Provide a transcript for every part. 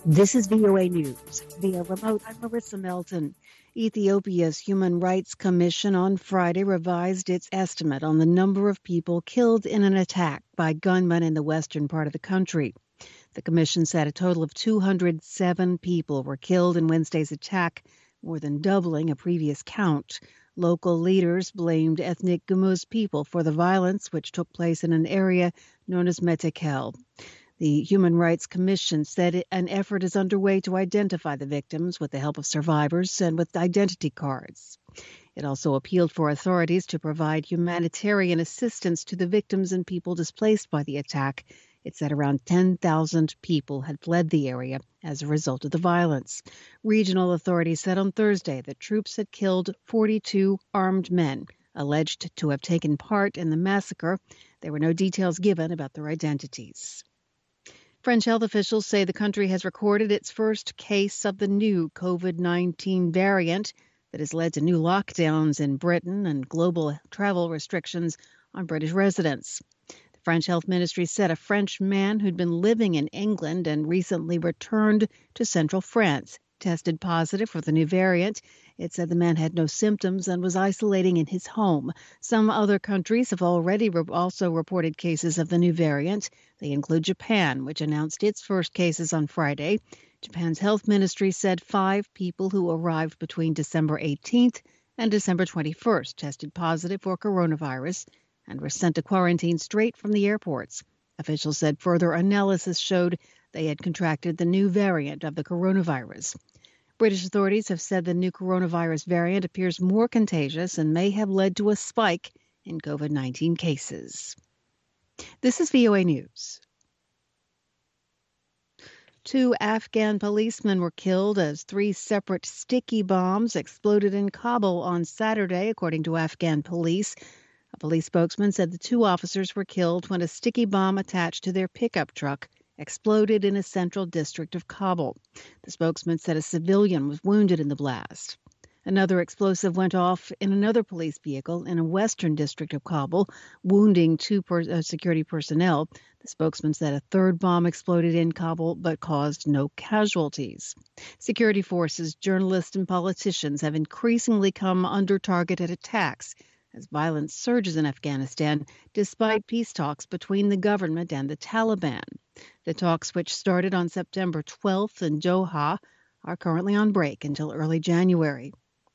This is VOA News. Via remote, I'm Marissa Melton. Ethiopia's Human Rights Commission on Friday revised its estimate on the number of people killed in an attack by gunmen in the western part of the country. The commission said a total of 207 people were killed in Wednesday's attack, more than doubling a previous count. Local leaders blamed ethnic Gumuz people for the violence, which took place in an area known as Metekel. The Human Rights Commission said an effort is underway to identify the victims with the help of survivors and with identity cards. It also appealed for authorities to provide humanitarian assistance to the victims and people displaced by the attack. It said around 10,000 people had fled the area as a result of the violence. Regional authorities said on Thursday that troops had killed 42 armed men alleged to have taken part in the massacre. There were no details given about their identities. French health officials say the country has recorded its first case of the new COVID-19 variant that has led to new lockdowns in Britain and global travel restrictions on British residents. The French Health Ministry said a French man who'd been living in England and recently returned to central France tested positive for the new variant. It said the man had no symptoms and was isolating in his home. Some other countries have already also reported cases of the new variant. They include Japan, which announced its first cases on Friday. Japan's health ministry said 5 people who arrived between December 18th and December 21st tested positive for coronavirus and were sent to quarantine straight from the airports. Officials said further analysis showed they had contracted the new variant of the coronavirus. British authorities have said the new coronavirus variant appears more contagious and may have led to a spike in COVID-19 cases. This is VOA News. 2 Afghan policemen were killed as 3 separate sticky bombs exploded in Kabul on Saturday, according to Afghan police. A police spokesman said the 2 officers were killed when a sticky bomb attached to their pickup truck exploded in a central district of Kabul. The spokesman said a civilian was wounded in the blast. Another explosive went off in another police vehicle in a western district of Kabul, wounding 2 security personnel. The spokesman said a third bomb exploded in Kabul but caused no casualties. Security forces, journalists, and politicians have increasingly come under targeted attacks as violence surges in Afghanistan, despite peace talks between the government and the Taliban. The talks, which started on September 12th in Doha, are currently on break until early January.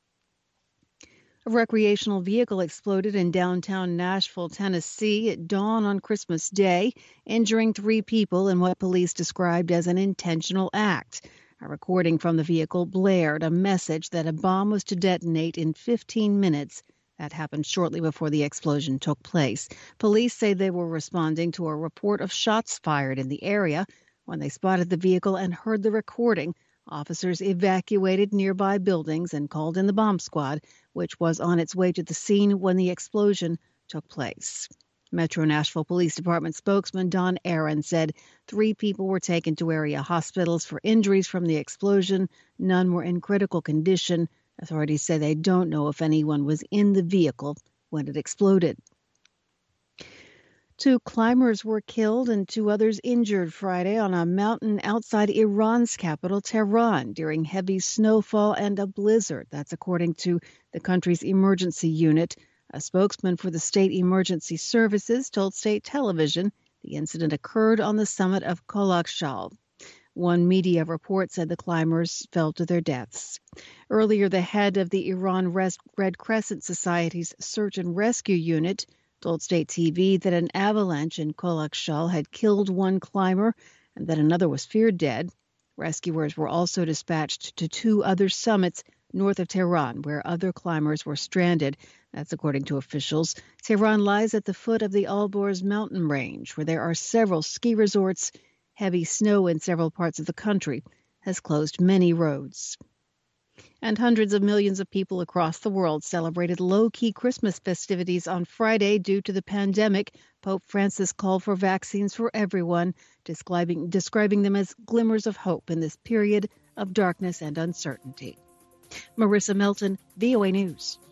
A recreational vehicle exploded in downtown Nashville, Tennessee at dawn on Christmas Day, injuring 3 people in what police described as an intentional act. A recording from the vehicle blared a message that a bomb was to detonate in 15 minutes. That happened shortly before the explosion took place. Police say they were responding to a report of shots fired in the area. When they spotted the vehicle and heard the recording, officers evacuated nearby buildings and called in the bomb squad, which was on its way to the scene when the explosion took place. Metro Nashville Police Department spokesman Don Aaron said 3 people were taken to area hospitals for injuries from the explosion. None were in critical condition. Authorities say they don't know if anyone was in the vehicle when it exploded. 2 climbers were killed and 2 others injured Friday on a mountain outside Iran's capital, Tehran, during heavy snowfall and a blizzard. That's according to the country's emergency unit. A spokesman for the state emergency services told state television the incident occurred on the summit of Kholakhshal. One media report said the climbers fell to their deaths. Earlier, the head of the Iran Red Crescent Society's search and rescue unit told state TV that an avalanche in Kholakhshal had killed 1 climber and that another was feared dead. Rescuers were also dispatched to 2 other summits north of Tehran, where other climbers were stranded. That's according to officials. Tehran lies at the foot of the Alborz mountain range, where there are several ski resorts. Heavy snow in several parts of the country has closed many roads. And hundreds of millions of people across the world celebrated low-key Christmas festivities on Friday due to the pandemic. Pope Francis called for vaccines for everyone, describing them as glimmers of hope in this period of darkness and uncertainty. Marissa Melton, VOA News.